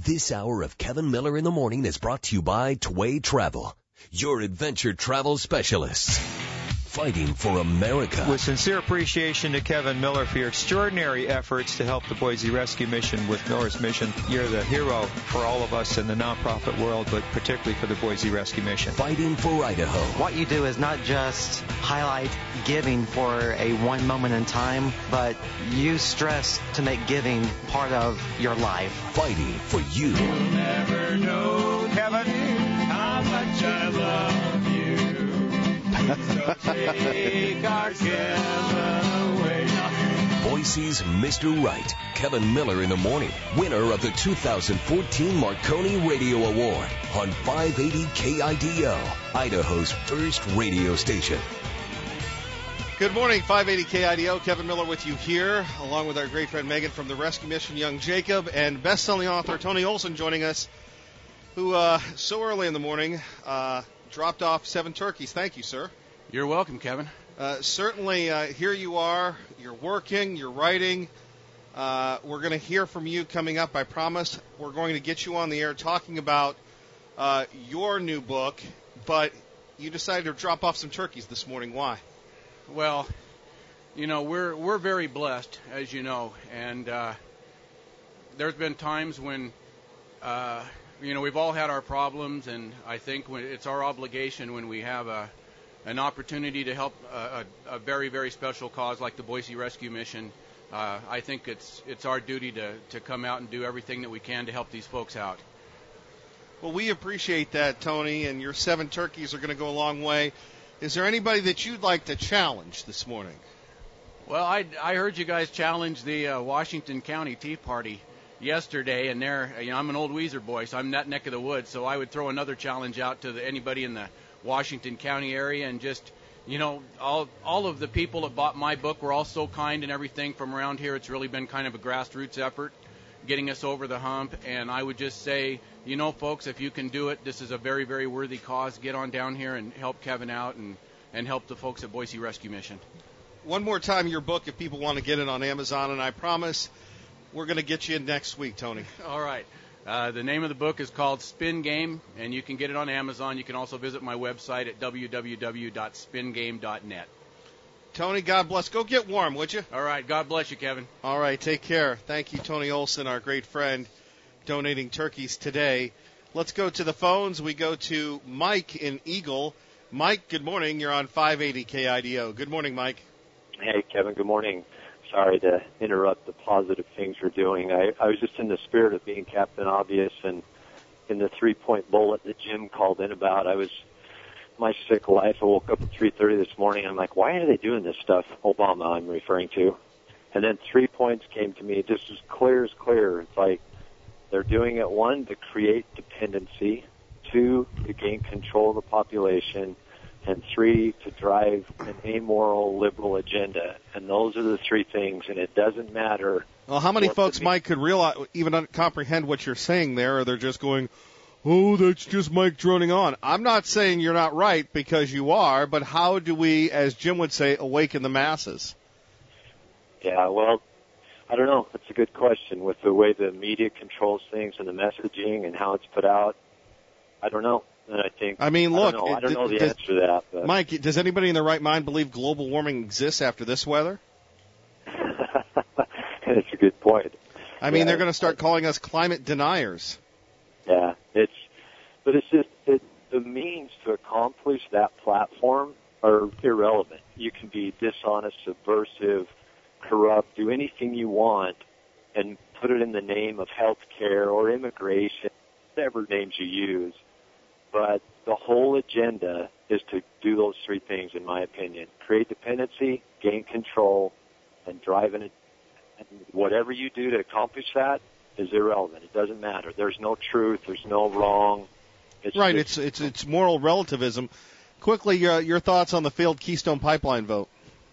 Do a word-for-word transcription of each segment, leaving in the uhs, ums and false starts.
This hour of Kevin Miller in the Morning is brought to you by Tway Travel, your adventure travel specialists. Fighting for America. With sincere appreciation to Kevin Miller for your extraordinary efforts to help the Boise Rescue Mission with Miller's Mission. You're the hero for all of us in the nonprofit world, but particularly for the Boise Rescue Mission. Fighting for Idaho. What you do is not just highlight giving for a one moment in time, but use stress to make giving part of your life. Fighting for you. You'll never know, Kevin, how much I love you. So take our Kevin away. Boise's Mister Right, Kevin Miller in the Morning, winner of the two thousand fourteen Marconi Radio Award on five eighty K I D O, Idaho's first radio station. Good morning, five eighty K I D O. Kevin Miller with you here, along with our great friend Megan from the Rescue Mission, young Jacob, and best-selling author Tony Olson joining us, who uh, so early in the morning uh, dropped off seven turkeys. Thank you, sir. You're welcome, Kevin. Uh, certainly, uh, here you are. You're working. You're writing. Uh, we're going to hear from you coming up. I promise we're going to get you on the air talking about uh, your new book, but you decided to drop off some turkeys this morning. Why? Well, you know, we're we're very blessed, as you know, and uh, there's been times when, uh, you know, we've all had our problems, and I think when it's our obligation when we have a an opportunity to help a, a, a very, very special cause like the Boise Rescue Mission. Uh, I think it's it's our duty to, to come out and do everything that we can to help these folks out. Well, we appreciate that, Tony, and your seven turkeys are going to go a long way. Is there anybody that you'd like to challenge this morning? Well, I, I heard you guys challenge the uh, Washington County Tea Party yesterday, and there, you know, I'm an old Weiser boy, so I'm in that neck of the woods, so I would throw another challenge out to the, anybody in the Washington County area, and just, you know, all all of the people that bought my book were all so kind and everything from around here. It's really been kind of a grassroots effort getting us over the hump, and I would just say, you know, folks, if you can do it, this is a very, very worthy cause. Get on down here and help Kevin out and, and help the folks at Boise Rescue Mission. One more time, your book, if people want to get it on Amazon, and I promise we're going to get you in next week, Tony. All right. Uh, the name of the book is called Spin Game, and you can get it on Amazon. You can also visit my website at w w w dot spin game dot net. Tony, God bless. Go get warm, would you? All right. God bless you, Kevin. All right. Take care. Thank you, Tony Olson, our great friend, donating turkeys today. Let's go to the phones. We go to Mike in Eagle. Mike, good morning. You're on five eighty K I D O. Good morning, Mike. Hey, Kevin. Good morning. Sorry to interrupt the positive things you're doing. I, I was just in the spirit of being Captain Obvious, and in the three-point bullet that Jim called in about, I was my sick life. I woke up at three thirty this morning. I'm like, why are they doing this stuff? Obama, I'm referring to. And then three points came to me just as clear as clear. It's like they're doing it, one, to create dependency, two, to gain control of the population, and three, to drive an amoral liberal agenda. And those are the three things, and it doesn't matter. Well, how many folks, Mike, could realize, even comprehend what you're saying there, or they're just going, oh, that's just Mike droning on. I'm not saying you're not right, because you are, but how do we, as Jim would say, awaken the masses? Yeah, well, I don't know. That's a good question. With the way the media controls things and the messaging and how it's put out, I don't know. And I think, I mean, look, I don't know, I don't it, know the does, answer to that. But. Mike, does anybody in their right mind believe global warming exists after this weather? That's a good point. I mean, yeah, they're going to start calling us climate deniers. Yeah, it's, but it's just, it, the means to accomplish that platform are irrelevant. You can be dishonest, subversive, corrupt, do anything you want, and put it in the name of health care or immigration, whatever names you use. But the whole agenda is to do those three things, in my opinion. Create dependency, gain control, and drive in it. And whatever you do to accomplish that is irrelevant. It doesn't matter. There's no truth. There's no wrong. It's right. Just, it's it's it's moral relativism. Quickly, your your thoughts on the failed Keystone Pipeline vote.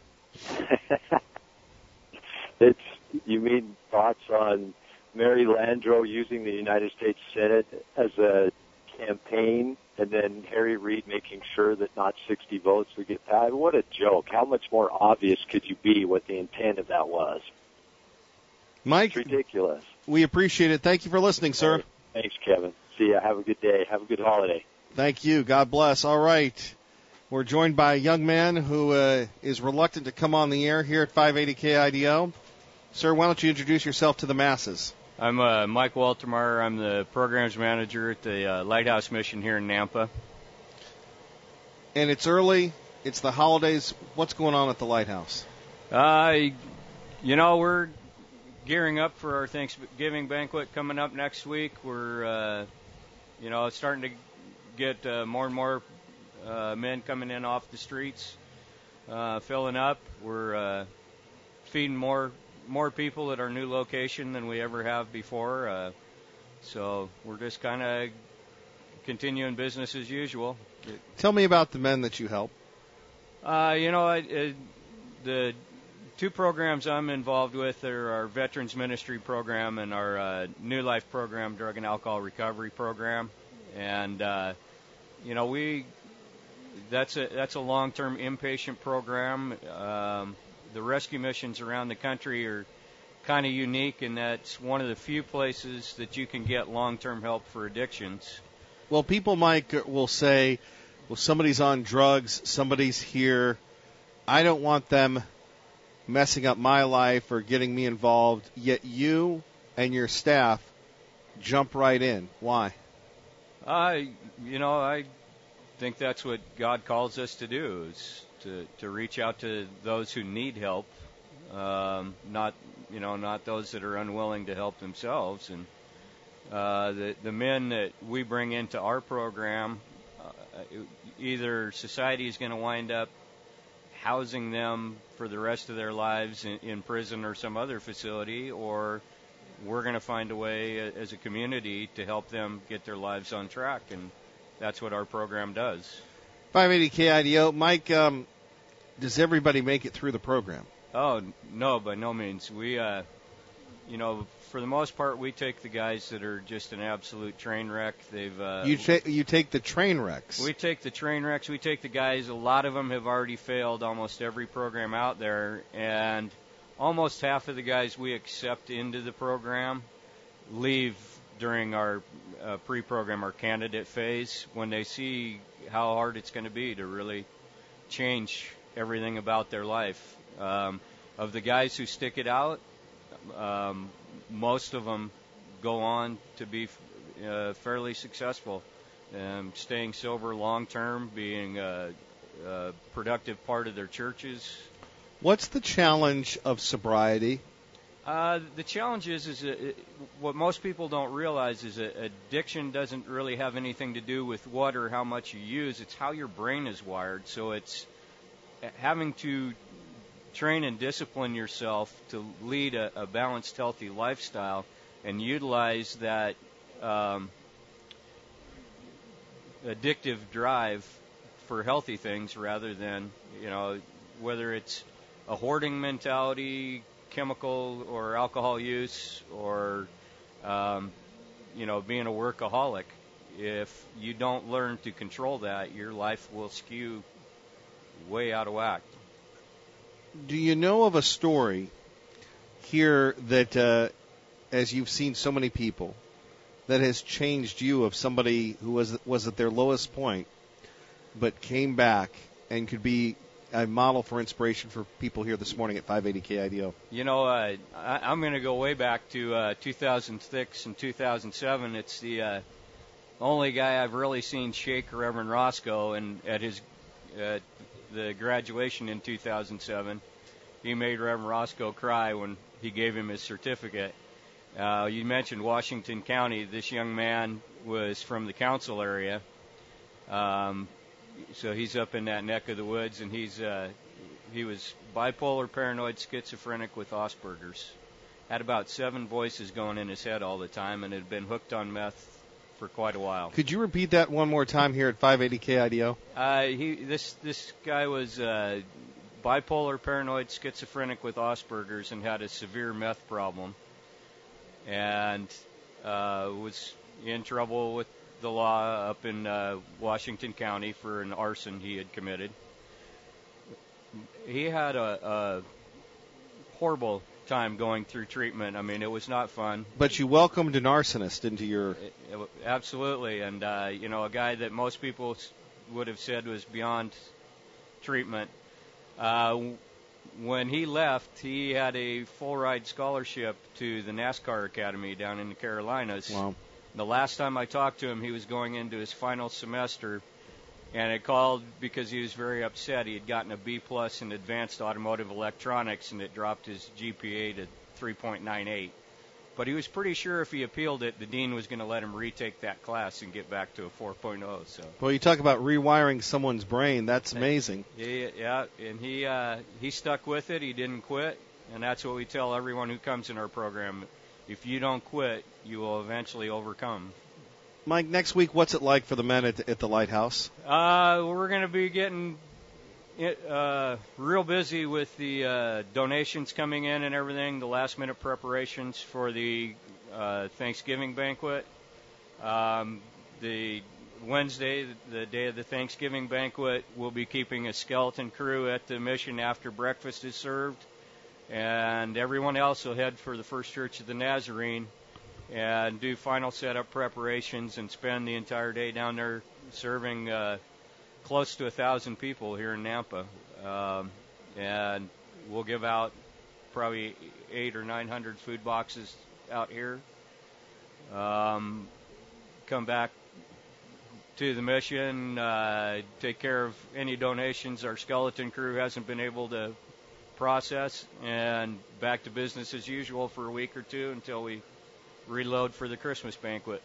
It's you mean thoughts on Mary Landrieu using the United States Senate as a campaign, and then Harry Reid making sure that not sixty votes would get passed? What a joke. How much more obvious could you be what the intent of that was? Mike, it's ridiculous. We appreciate it. Thank you for listening, sir. Thanks, Kevin. See ya. Have a good day. Have a good holiday. Thank you. God bless. All right. We're joined by a young man who uh, is reluctant to come on the air here at five eighty K I D O. Sir, why don't you introduce yourself to the masses? I'm uh, Mike Waltermeyer. I'm the programs manager at the uh, Lighthouse Mission here in Nampa. And it's early. It's the holidays. What's going on at the Lighthouse? Uh, you know, we're gearing up for our Thanksgiving banquet coming up next week. We're, uh, you know, starting to get uh, more and more uh, men coming in off the streets, uh, filling up. We're uh, feeding more more people at our new location than we ever have before. Uh, so we're just kind of continuing business as usual. Tell me about the men that you help. Uh, you know, I, uh, the two programs I'm involved with are our Veterans Ministry program and our uh, New Life program, Drug and Alcohol Recovery program. And, uh, you know, we that's a that's a long-term inpatient program. Um, the rescue missions around the country are kind of unique in that it's one of the few places that you can get long-term help for addictions. Well, people, Mike, will say, well, somebody's on drugs, somebody's here. I don't want them messing up my life or getting me involved, yet you and your staff jump right in. Why? Uh, you know, I think that's what God calls us to do, is to, to reach out to those who need help, um, not, you know, not those that are unwilling to help themselves. And uh, the, the men that we bring into our program, uh, either society is going to wind up housing them for the rest of their lives in, in prison or some other facility, or we're going to find a way as a community to help them get their lives on track, and that's what our program does. five eighty K I D O. Mike, um, does everybody make it through the program? Oh, no, by no means. We, uh, you know, for the most part, we take the guys that are just an absolute train wreck. They've uh, you take you take the train wrecks. We take the train wrecks. We take the guys. A lot of them have already failed almost every program out there, and almost half of the guys we accept into the program leave during our uh, pre-program, our candidate phase, when they see how hard it's going to be to really change everything about their life. Um, of the guys who stick it out, um, most of them go on to be uh, fairly successful, um, staying sober long term, being a, a productive part of their churches. What's the challenge of sobriety? Uh, the challenge is, is that it, what most people don't realize is that addiction doesn't really have anything to do with what or how much you use. It's how your brain is wired. So it's having to train and discipline yourself to lead a, a balanced, healthy lifestyle and utilize that um, addictive drive for healthy things rather than, you know, whether it's a hoarding mentality, chemical or alcohol use, or, um, you know, being a workaholic. If you don't learn to control that, your life will skew way out of whack. Do you know of a story here that, uh, as you've seen so many people, that has changed you, of somebody who was was at their lowest point but came back and could be a model for inspiration for people here this morning at five eighty K I D O? You know, uh, I, I'm going to go way back to uh, two thousand six and two thousand seven. It's the uh, only guy I've really seen shake Reverend Roscoe, and at his uh, the graduation in two thousand seven, he made Reverend Roscoe cry when he gave him his certificate. Uh, you mentioned Washington County. This young man was from the council area. Um, So he's up in that neck of the woods, and he's uh, he was bipolar, paranoid, schizophrenic with Asperger's. Had about seven voices going in his head all the time, and had been hooked on meth for quite a while. Could you repeat that one more time here at five eighty K I D O? Uh, he this this guy was uh, bipolar, paranoid, schizophrenic with Asperger's, and had a severe meth problem, and uh, was in trouble with the law up in uh, Washington County for an arson he had committed. He had a, a horrible time going through treatment. I mean, it was not fun. But you welcomed an arsonist into your... It, it, absolutely. And, uh, you know, a guy that most people would have said was beyond treatment. Uh, when he left, he had a full-ride scholarship to the NASCAR Academy down in the Carolinas. Wow. The last time I talked to him, he was going into his final semester, and I called because he was very upset. He had gotten a B plus in advanced automotive electronics, and it dropped his G P A to three point nine eight. But he was pretty sure if he appealed it, the dean was going to let him retake that class and get back to a four point oh. So. Well, you talk about rewiring someone's brain. That's amazing. Yeah, yeah, and he uh, he stuck with it. He didn't quit, and that's what we tell everyone who comes in our program. If you don't quit, you will eventually overcome. Mike, next week, what's it like for the men at the, at the Lighthouse? Uh, we're going to be getting it, uh, real busy with the uh, donations coming in and everything, the last-minute preparations for the uh, Thanksgiving banquet. Um, the Wednesday, the day of the Thanksgiving banquet, we'll be keeping a skeleton crew at the mission after breakfast is served, and everyone else will head for the First Church of the Nazarene and do final setup preparations and spend the entire day down there serving uh, close to a thousand people here in Nampa. Um, and we'll give out probably eight or nine hundred food boxes out here. Um, come back to the mission, uh, take care of any donations our skeleton crew hasn't been able to process, and back to business as usual for a week or two until we reload for the Christmas banquet.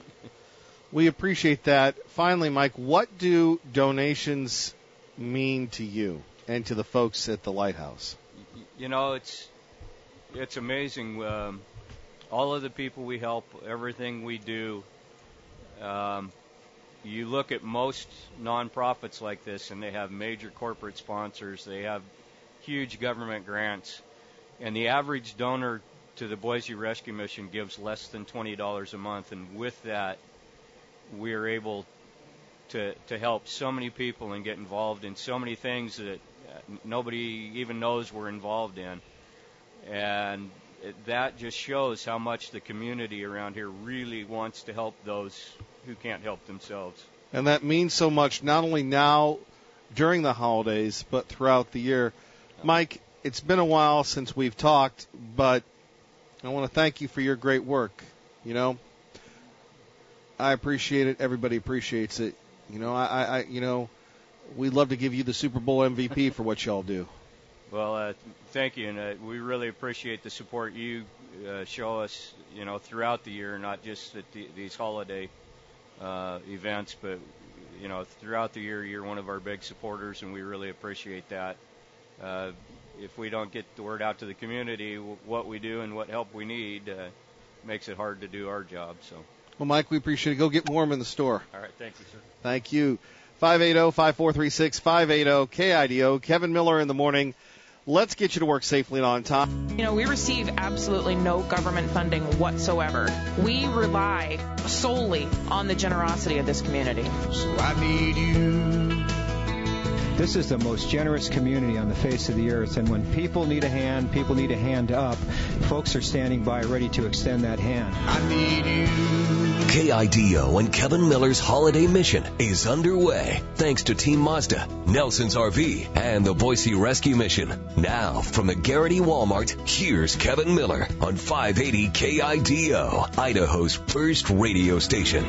We appreciate that. Finally, Mike, what do donations mean to you and to the folks at the Lighthouse? You know, it's it's amazing. Um, all of the people we help, everything we do. Um, you look at most nonprofits like this, and they have major corporate sponsors. They have huge government grants, and the average donor to the Boise Rescue Mission gives less than twenty dollars a month, and with that, we are able to to help so many people and get involved in so many things that nobody even knows we're involved in. And it, that just shows how much the community around here really wants to help those who can't help themselves. And that means so much, not only now during the holidays, but throughout the year. Mike, it's been a while since we've talked, but I want to thank you for your great work. You know, I appreciate it. Everybody appreciates it. You know, I, I you know, we'd love to give you the Super Bowl M V P for what y'all do. Well, uh, thank you, and uh, we really appreciate the support you uh, show us, you know, throughout the year, not just at the, these holiday uh, events, but, you know, throughout the year, you're one of our big supporters, and we really appreciate that. Uh, if we don't get the word out to the community, what we do and what help we need uh, makes it hard to do our job. So. Well, Mike, we appreciate it. Go get warm in the store. All right. Thank you, sir. Thank you. five eight zero, five four three six, five eight zero K I D O. Kevin Miller in the morning. Let's get you to work safely and on time. You know, we receive absolutely no government funding whatsoever. We rely solely on the generosity of this community. So I need you. This is the most generous community on the face of the earth, and when people need a hand, people need a hand up, folks are standing by ready to extend that hand. I need you. K I D O and Kevin Miller's holiday mission is underway, thanks to Team Mazda, Nelson's R V, and the Boise Rescue Mission. Now, from the Garrity Walmart, here's Kevin Miller on five eighty K I D O, Idaho's first radio station.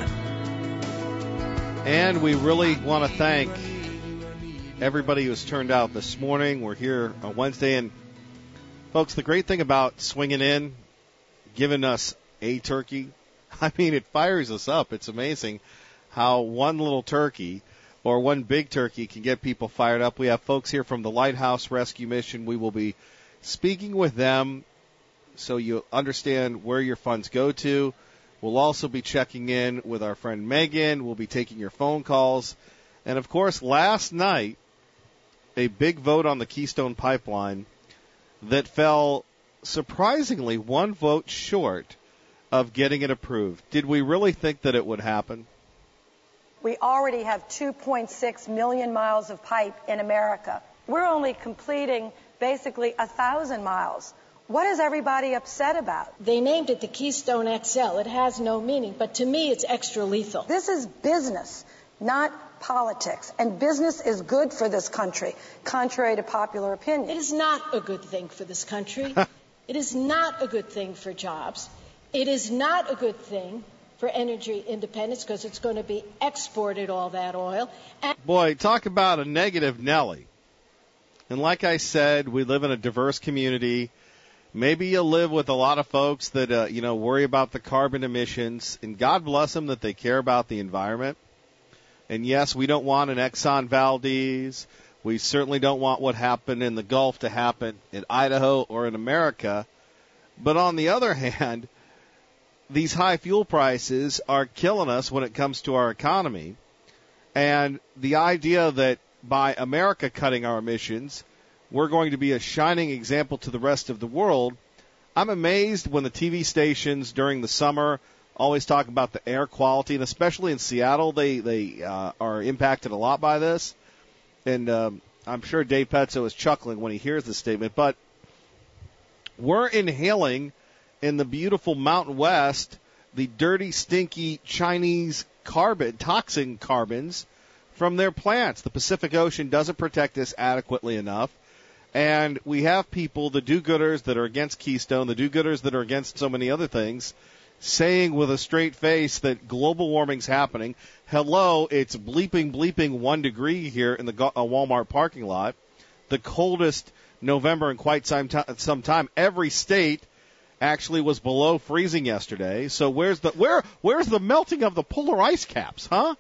And we really want to thank everybody who's turned out this morning. We're here on Wednesday, and folks, the great thing about swinging in, giving us a turkey, I mean, it fires us up. It's amazing how one little turkey or one big turkey can get people fired up. We have folks here from the Lighthouse Rescue Mission. We will be speaking with them so you understand where your funds go to. We'll also be checking in with our friend Megan. We'll be taking your phone calls. And, of course, last night, a big vote on the Keystone Pipeline that fell surprisingly one vote short of getting it approved. Did we really think that it would happen? We already have two point six million miles of pipe in America. We're only completing basically one thousand miles. What is everybody upset about? They named it the Keystone X L. It has no meaning, but to me it's extra lethal. This is business, not politics. And business is good for this country, contrary to popular opinion. It is not a good thing for this country. It is not a good thing for jobs. It is not a good thing for energy independence because it's going to be exported, all that oil. And Boy, talk about a negative Nelly. And like I said, we live in a diverse community. Maybe you live with a lot of folks that, uh, you know, worry about the carbon emissions. And God bless them that they care about the environment. And, yes, we don't want an Exxon Valdez. We certainly don't want what happened in the Gulf to happen in Idaho or in America. But on the other hand, these high fuel prices are killing us when it comes to our economy. And the idea that by America cutting our emissions, we're going to be a shining example to the rest of the world. I'm amazed when the T V stations during the summer always talk about the air quality, and especially in Seattle, they, they uh, are impacted a lot by this. And um, I'm sure Dave Petzo is chuckling when he hears this statement. But we're inhaling in the beautiful Mountain West the dirty, stinky Chinese carbon, toxin carbons from their plants. The Pacific Ocean doesn't protect us adequately enough. And we have people, the do-gooders that are against Keystone, the do-gooders that are against so many other things, saying with a straight face that global warming's happening. Hello, it's bleeping, bleeping one degree here in the Walmart parking lot. The coldest November in quite some time. Every state actually was below freezing yesterday. So where's the where where's the melting of the polar ice caps, huh?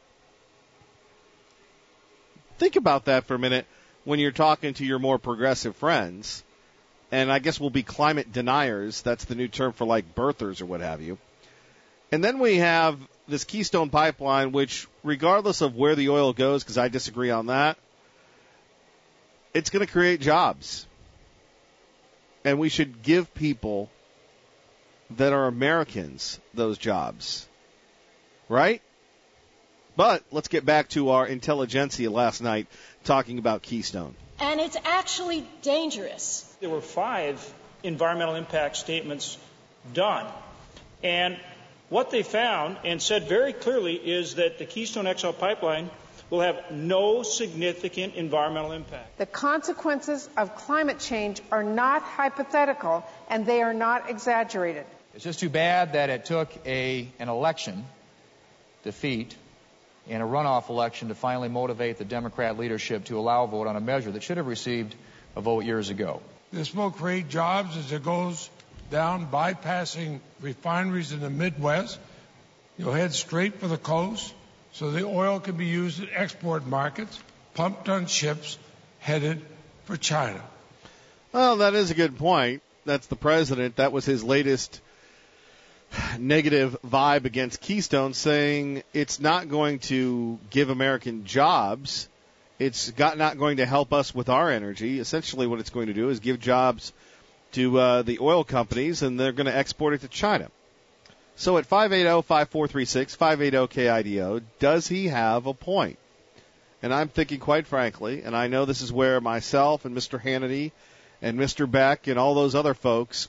Think about that for a minute when you're talking to your more progressive friends. And I guess we'll be climate deniers. That's the new term for like birthers or what have you. And then we have this Keystone Pipeline, which regardless of where the oil goes, because I disagree on that, it's going to create jobs. And we should give people that are Americans those jobs. Right? But let's get back to our intelligentsia last night talking about Keystone. And it's actually dangerous. There were five environmental impact statements done. And what they found and said very clearly is that the Keystone X L pipeline will have no significant environmental impact. The consequences of climate change are not hypothetical, and they are not exaggerated. It's just too bad that it took a an election defeat and a runoff election to finally motivate the Democrat leadership to allow a vote on a measure that should have received a vote years ago. This will create jobs as it goes down, bypassing refineries in the Midwest. You'll head straight for the coast, so the oil can be used in export markets, pumped on ships headed for China. Well, that is a good point. That's the president. That was his latest negative vibe against Keystone, saying it's not going to give American jobs. It's got, not going to help us with our energy. Essentially what it's going to do is give jobs to uh, the oil companies, and they're going to export it to China. So at five eight zero, five four three six, five eight zero K I D O, does he have a point? And I'm thinking, quite frankly, and I know this is where myself and Mister Hannity and Mister Beck and all those other folks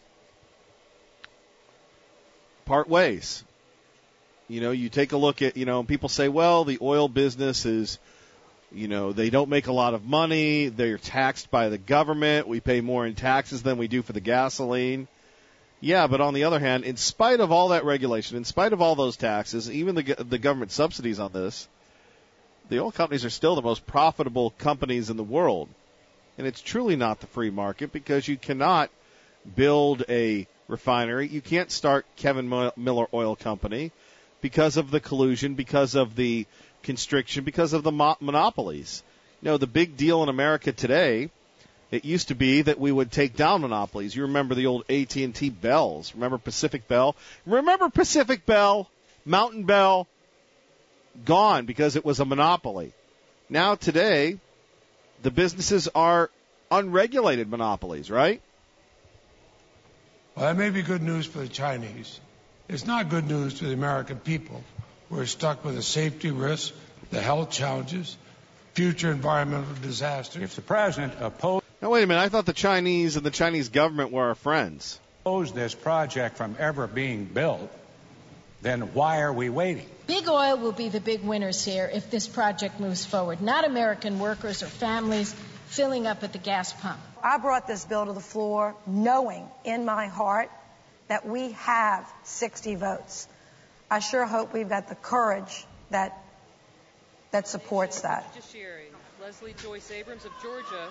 part ways. You know, you take a look at, you know, people say, well, the oil business is, you know, they don't make a lot of money. They're taxed by the government. We pay more in taxes than we do for the gasoline. Yeah, but on the other hand, in spite of all that regulation, in spite of all those taxes, even the the government subsidies on this, the oil companies are still the most profitable companies in the world. And it's truly not the free market, because you cannot build a refinery. You can't start Kevin Miller Oil Company because of the collusion, because of the constriction, because of the mo- monopolies. You know, the big deal in America today, it used to be that we would take down monopolies. You remember the old A T and T Bells. Remember Pacific Bell? Remember Pacific Bell, Mountain Bell? Gone because it was a monopoly. Now today, the businesses are unregulated monopolies, right? Well, that may be good news for the Chinese. It's not good news to the American people. We're stuck with the safety risks, the health challenges, future environmental disasters. If the president opposed... Now, wait a minute. I thought the Chinese and the Chinese government were our friends. Oppose this project from ever being built, then why are we waiting? Big oil will be the big winners here if this project moves forward, not American workers or families filling up at the gas pump. I brought this bill to the floor knowing in my heart that we have sixty votes. I sure hope we've got the courage that that supports that. Judiciary. Leslie Joyce Abrams of Georgia.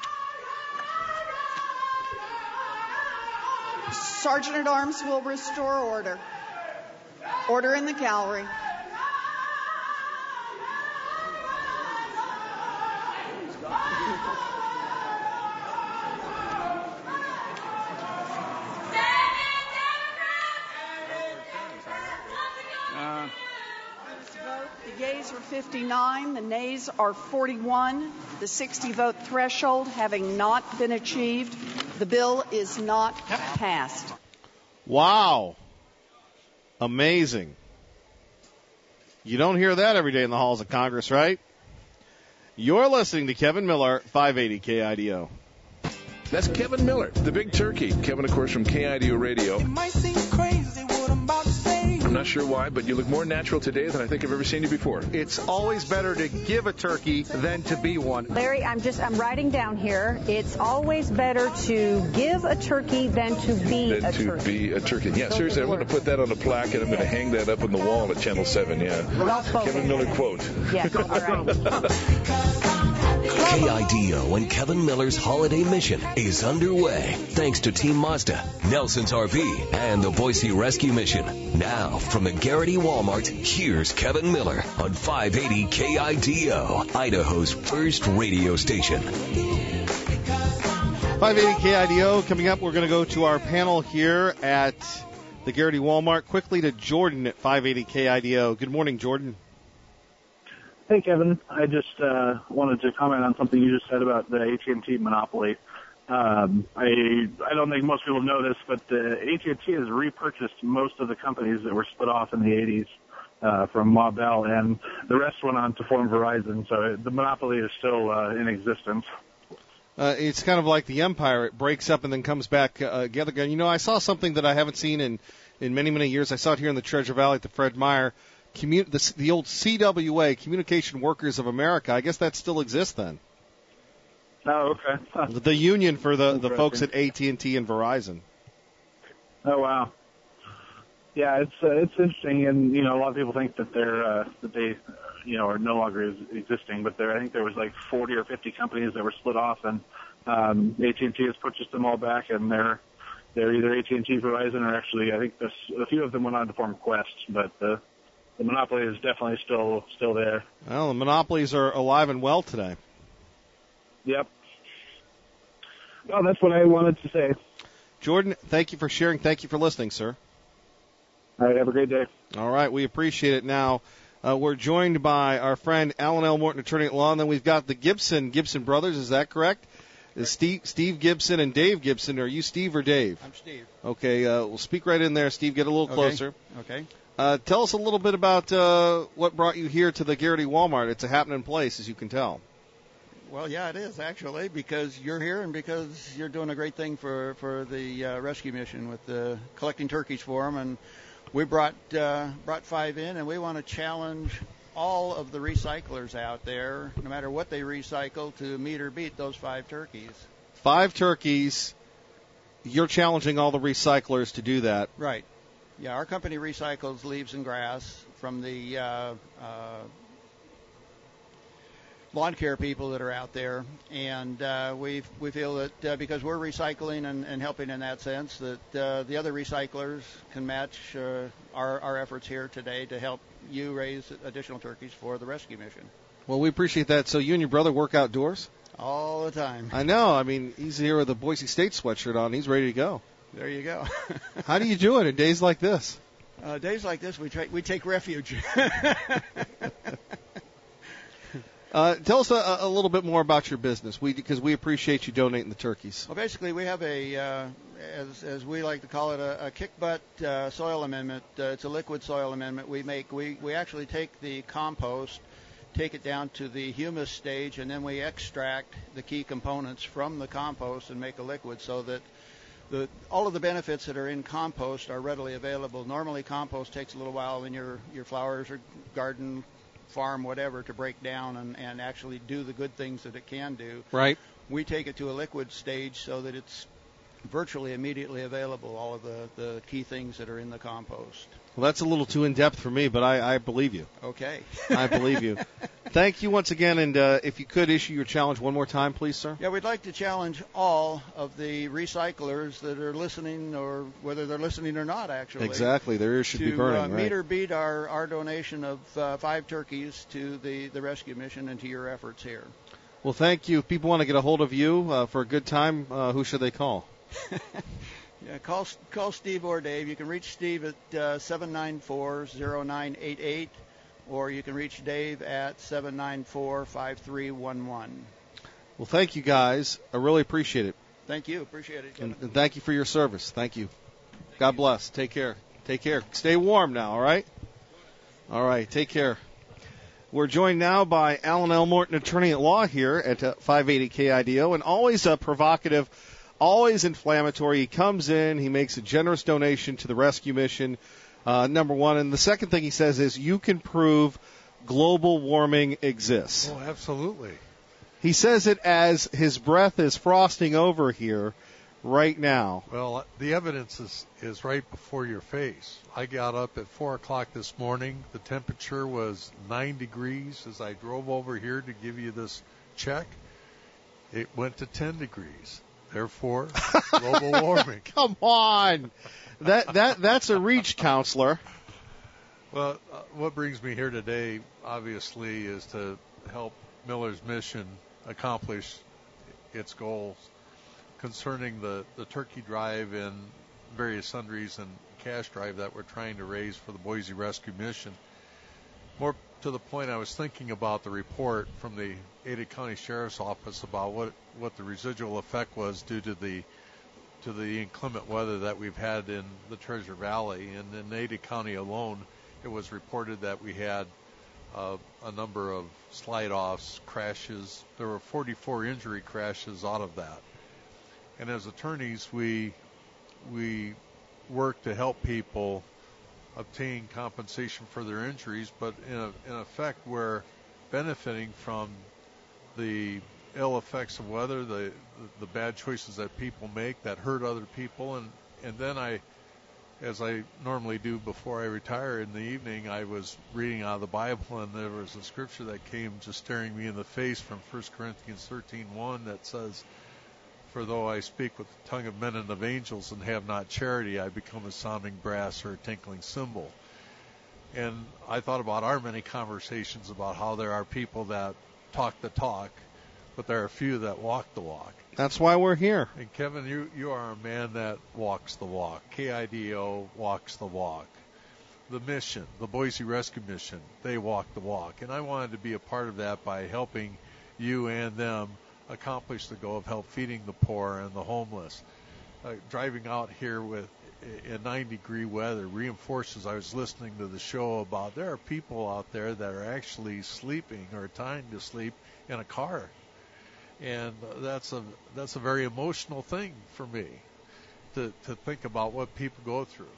Sergeant at Arms will restore order. Order in the gallery. Uh, The yeas are fifty-nine, the nays are forty-one. The sixty vote threshold having not been achieved, the bill is not passed. Wow. Amazing. You don't hear that every day in the halls of Congress, right? You're listening to Kevin Miller, five eighty K I D O. That's Kevin Miller, the big turkey. Kevin, of course, from K I D O Radio. It might seem crazy what I'm about to say. I'm not sure why, but you look more natural today than I think I've ever seen you before. It's always better to give a turkey than to be one. Larry, I'm just, I'm writing down here. It's always better to give a turkey than to be than a to turkey. be a turkey. Yeah, seriously, I'm going to put that on a plaque and I'm going to hang that up on the wall at Channel seven, yeah. Well spoken. Kevin Miller quote. Yes, all right. K I D O and Kevin Miller's holiday mission is underway thanks to Team Mazda, Nelson's R V, and the Boise Rescue Mission. Now, from the Garrity Walmart, here's Kevin Miller on five eighty K I D O, Idaho's first radio station. five eighty K I D O. Coming up, we're going to go to our panel here at the Garrity Walmart. Quickly to Jordan at five eighty K I D O. Good morning, Jordan. Hey, Kevin. I just uh, wanted to comment on something you just said about the A T and T monopoly. Um, I I don't think most people know this, but the A T and T has repurchased most of the companies that were split off in the eighties uh, from Ma Bell, and the rest went on to form Verizon. So the monopoly is still uh, in existence. Uh, it's kind of like the empire. It breaks up and then comes back uh, together again. You know, I saw something that I haven't seen in, in many, many years. I saw it here in the Treasure Valley at the Fred Meyer. Commun- the, the old C W A, Communication Workers of America. I guess that still exists then. Oh, okay. Huh. The union for the, the folks at A T and T and Verizon. Oh, wow. Yeah, it's uh, it's interesting, and you know, a lot of people think that they're uh, that they, uh, you know, are no longer existing. But there, I think there was like forty or fifty companies that were split off, and um, A T and T has purchased them all back, and they're they're either A T and T, Verizon, or actually, I think this, a few of them went on to form Quest, but the the monopoly is definitely still still there. Well, the monopolies are alive and well today. Yep. Well, that's what I wanted to say. Jordan, thank you for sharing. Thank you for listening, sir. All right, have a great day. All right, we appreciate it. Now, uh, we're joined by our friend Alan L. Morton, attorney at law, and then we've got the Gibson, Gibson brothers, is that correct? Is Steve, Steve Gibson and Dave Gibson. Are you Steve or Dave? I'm Steve. Okay, uh, we'll speak right in there. Steve, get a little Okay. closer. Okay. Uh, tell us a little bit about uh, what brought you here to the Garrity Walmart. It's a happening place, as you can tell. Well, yeah, it is actually, because you're here and because you're doing a great thing for for the uh, rescue mission with uh, collecting turkeys for them. And we brought uh, brought five in, and we want to challenge all of the recyclers out there, no matter what they recycle, to meet or beat those five turkeys. Five turkeys. You're challenging all the recyclers to do that. Right. Yeah, our company recycles leaves and grass from the uh, uh, lawn care people that are out there, and uh, we we feel that uh, because we're recycling and, and helping in that sense, that uh, the other recyclers can match uh, our, our efforts here today to help you raise additional turkeys for the rescue mission. Well, we appreciate that. So you and your brother work outdoors? All the time. I know. I mean, he's here with a Boise State sweatshirt on. He's ready to go. There you go. How do you do it in days like this? Uh, days like this, we, tra- we take refuge. uh, tell us a, a little bit more about your business, we because we appreciate you donating the turkeys. Well, basically, we have a, uh, as as we like to call it, a, a kick butt uh, soil amendment. Uh, it's a liquid soil amendment. We make we we actually take the compost take it down to the humus stage, and then we extract the key components from the compost and make a liquid so that the, all of the benefits that are in compost are readily available. Normally, compost takes a little while in your, your flowers or garden, farm, whatever, to break down and, and actually do the good things that it can do. Right. We take it to a liquid stage so that it's virtually immediately available, all of the, the key things that are in the compost. Well, that's a little too in-depth for me, but I, I believe you. Okay. I believe you. Thank you once again, and uh, if you could issue your challenge one more time, please, sir. Yeah, we'd like to challenge all of the recyclers that are listening, or whether they're listening or not, actually. Exactly. Their ears should to, be burning, uh, right? meet or beat our, our donation of uh, five turkeys to the, the rescue mission and to your efforts here. Well, thank you. If people want to get a hold of you uh, for a good time, uh, who should they call? Yeah, call call Steve or Dave. You can reach Steve at uh, seven nine four, zero nine eight eight, or you can reach Dave at seven nine four, five three one one. Well, thank you, guys. I really appreciate it. Thank you. Appreciate it, And, and thank you for your service. Thank you. Thank God you. bless. Take care. Take care. Stay warm now, all right? All right. Take care. We're joined now by Alan L. Morton, attorney at law here at uh, five eighty K I D O, and always a provocative, always inflammatory. He comes in, he makes a generous donation to the rescue mission, uh, number one. And the second thing he says is you can prove global warming exists. Oh, absolutely. He says it as his breath is frosting over here right now. Well, the evidence is, is right before your face. I got up at four o'clock this morning. The temperature was nine degrees as I drove over here to give you this check. It went to ten degrees. Therefore, global warming. Come on. That that That's a reach, counselor. Well, uh, what brings me here today, obviously, is to help Miller's mission accomplish its goals concerning the, the turkey drive and various sundries and cash drive that we're trying to raise for the Boise Rescue Mission. More to the point, I was thinking about the report from the Ada County Sheriff's Office about what, what the residual effect was due to the to the inclement weather that we've had in the Treasure Valley. And in Ada County alone, it was reported that we had uh, a number of slide-offs, crashes. There were forty-four injury crashes out of that. And as attorneys, we we work to help people obtain compensation for their injuries, but in, a, in effect, we're benefiting from the ill effects of weather, the the bad choices that people make that hurt other people, and and then I, as I normally do before I retire in the evening, I was reading out of the Bible, and there was a scripture that came just staring me in the face from First Corinthians thirteen one that says, "For though I speak with the tongue of men and of angels and have not charity, I become a sounding brass or a tinkling cymbal." And I thought about our many conversations about how there are people that talk the talk, but there are a few that walk the walk. That's why we're here. And Kevin, you, you are a man that walks the walk. K I D O walks the walk. The mission, the Boise Rescue Mission, they walk the walk. And I wanted to be a part of that by helping you and them accomplish the goal of help feeding the poor and the homeless. Uh, driving out here with in nine degree weather reinforces, I was listening to the show about there are people out there that are actually sleeping or trying to sleep in a car. And that's a that's a very emotional thing for me to, to think about what people go through.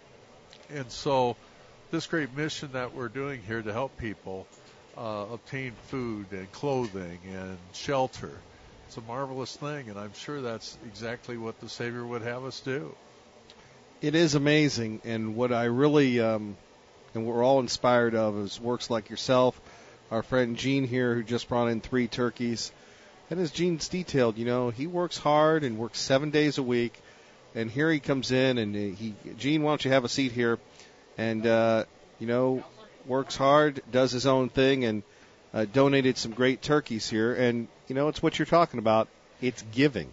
And so this great mission that we're doing here to help people uh, obtain food and clothing and shelter, it's a marvelous thing, and I'm sure that's exactly what the Savior would have us do. It is amazing, and what I really, um, and what we're all inspired of is works like yourself, our friend Gene here who just brought in three turkeys. And as Gene's detailed, you know, he works hard and works seven days a week, and here he comes in, and he, Gene, why don't you have a seat here, and, uh, you know, works hard, does his own thing, and uh, donated some great turkeys here, and, you know, it's what you're talking about. It's giving.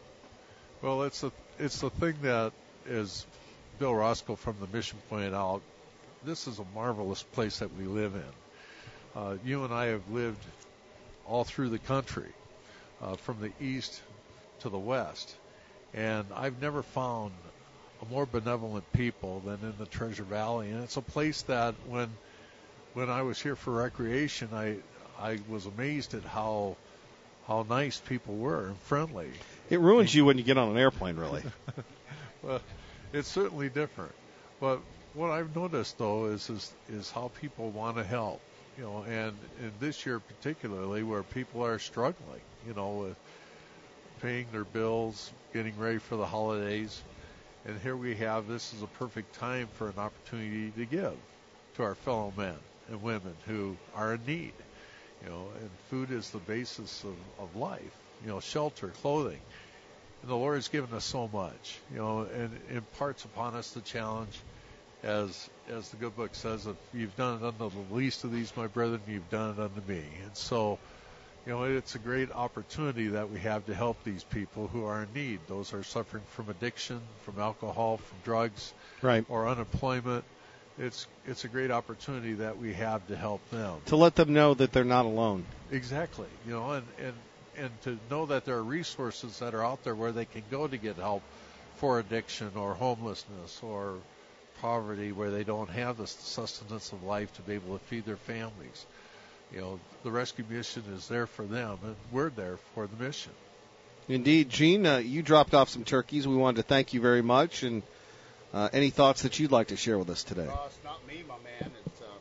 Well, it's the, it's the thing that, as Bill Roscoe from the mission pointed out, this is a marvelous place that we live in. Uh, you and I have lived all through the country, uh, from the east to the west, and I've never found a more benevolent people than in the Treasure Valley. And it's a place that when when I was here for recreation, I I was amazed at how how nice people were and friendly. It ruins you when you get on an airplane, really. Well, it's certainly different. But what I've noticed, though, is is, is how people want to help. You know, and, and this year particularly, where people are struggling, you know, with paying their bills, getting ready for the holidays. And here we have, this is a perfect time for an opportunity to give to our fellow men and women who are in need. You know, and food is the basis of, of life, you know, shelter, clothing. And the Lord has given us so much, you know, and imparts upon us the challenge, as as the good book says, if you've done it unto the least of these, my brethren, you've done it unto me. And so, you know, it's a great opportunity that we have to help these people who are in need. Those who are suffering from addiction, from alcohol, from drugs, right, or unemployment. It's it's a great opportunity that we have to help them. To let them know that they're not alone. Exactly. You know, and, and, and to know that there are resources that are out there where they can go to get help for addiction or homelessness or poverty, where they don't have the sustenance of life to be able to feed their families. You know, the rescue mission is there for them, and we're there for the mission. Indeed. Gene, uh, you dropped off some turkeys. We wanted to thank you very much. And uh, any thoughts that you'd like to share with us today? Uh, it's not me, my man. It's uh,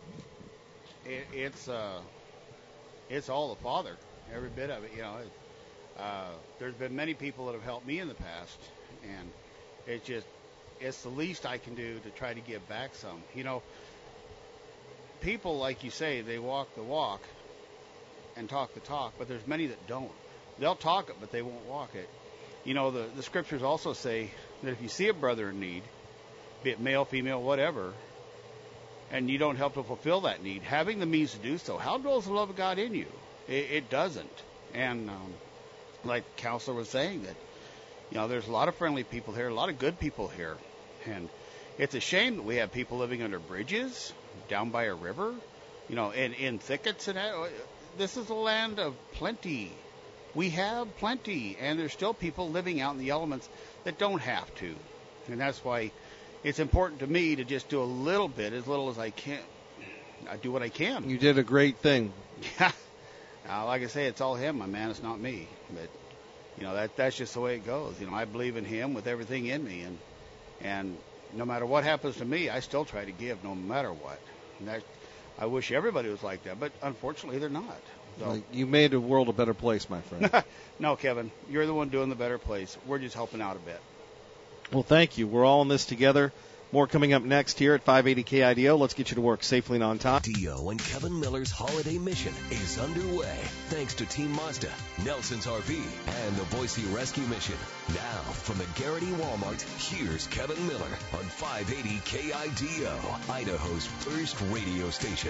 it, it's uh, it's all the Father. Every bit of it. You know, it, uh, there's been many people that have helped me in the past, and it's just it's the least I can do to try to give back some. You know, people, like you say, they walk the walk and talk the talk, but there's many that don't. They'll talk it, but they won't walk it. You know, the, the scriptures also say that if you see a brother in need, be it male, female, whatever, and you don't help to fulfill that need, having the means to do so, how dwells the love of God in you? It, it doesn't. And um, like the counselor was saying, that, you know, there's a lot of friendly people here, a lot of good people here. And it's a shame that we have people living under bridges, down by a river, you know, in, in thickets. And that. This is a land of plenty. We have plenty, and there's still people living out in the elements that don't have to. And that's why it's important to me to just do a little bit, as little as I can. I do what I can. You did a great thing. Yeah. Uh, like I say, it's all him, my man. It's not me. But, you know, that that's just the way it goes. You know, I believe in him with everything in me. And, and no matter what happens to me, I still try to give no matter what. And that, I wish everybody was like that, but unfortunately they're not. So. Like, you made the world a better place, my friend. No, Kevin, you're the one doing the better place. We're just helping out a bit. Well, thank you. We're all in this together. More coming up next here at five eighty K I D O. Let's get you to work safely and on time. D O and Kevin Miller's holiday mission is underway, thanks to Team Mazda, Nelson's R V, and the Boise Rescue Mission. Now, from the Garrity Walmart, here's Kevin Miller on five eighty K I D O, Idaho's first radio station.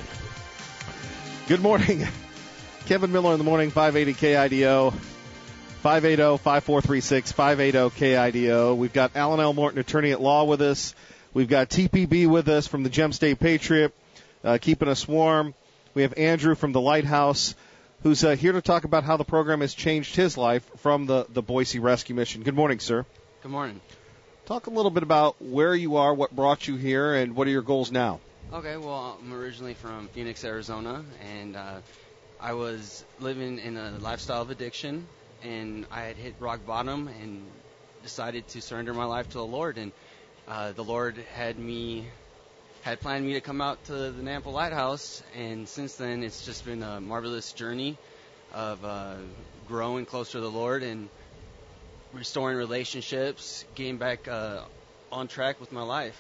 Good morning. Kevin Miller in the morning, five eighty K I D O. five eight zero, five four three six, five eight zero K I D O. We've got Alan L. Morton, attorney at law, with us. We've got T P B with us from the Gem State Patriot, uh, keeping us warm. We have Andrew from the Lighthouse, who's uh, here to talk about how the program has changed his life from the, the Boise Rescue Mission. Good morning, sir. Good morning. Talk a little bit about where you are, what brought you here, and what are your goals now? Okay, well, I'm originally from Phoenix, Arizona, and uh, I was living in a lifestyle of addiction, and I had hit rock bottom and decided to surrender my life to the Lord. And uh, the Lord had me, had planned me to come out to the Nampa Lighthouse, and since then it's just been a marvelous journey of uh, growing closer to the Lord and restoring relationships, getting back uh, on track with my life.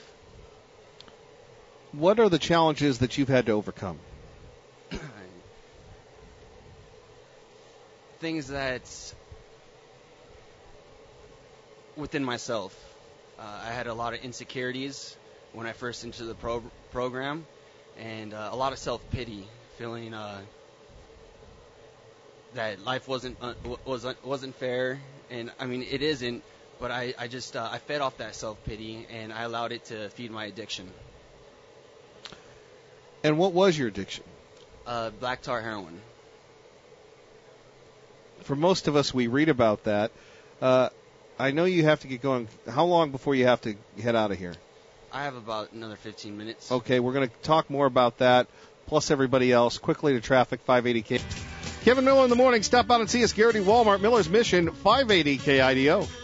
What are the challenges that you've had to overcome? Things that's within myself. Uh, I had a lot of insecurities when I first entered the pro- program, and uh, a lot of self-pity, feeling uh, that life wasn't uh, was wasn't fair, and I mean it isn't. But I I just uh, I fed off that self-pity, and I allowed it to feed my addiction. And what was your addiction? Uh, black tar heroin. For most of us, we read about that. Uh, I know you have to get going. How long before you have to head out of here? I have about another fifteen minutes. Okay, we're going to talk more about that. plus everybody else, quickly to traffic, five eighty K. Kevin Miller in the morning. Stop out and see us. Garrity Walmart, Miller's Mission, five eighty K I D O.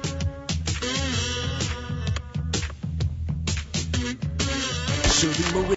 Serving Meridian.